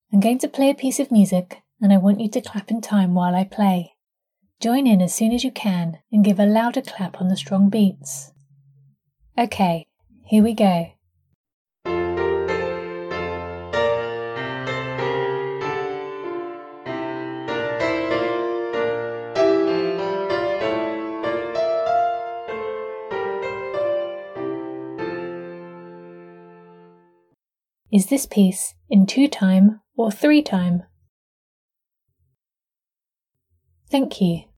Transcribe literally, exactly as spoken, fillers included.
I'm going to play a piece of music, and I want you to clap in time while I play. Join in as soon as you can and give a louder clap on the strong beats. Okay, here we go. Is this piece in two time or three time? Thank you.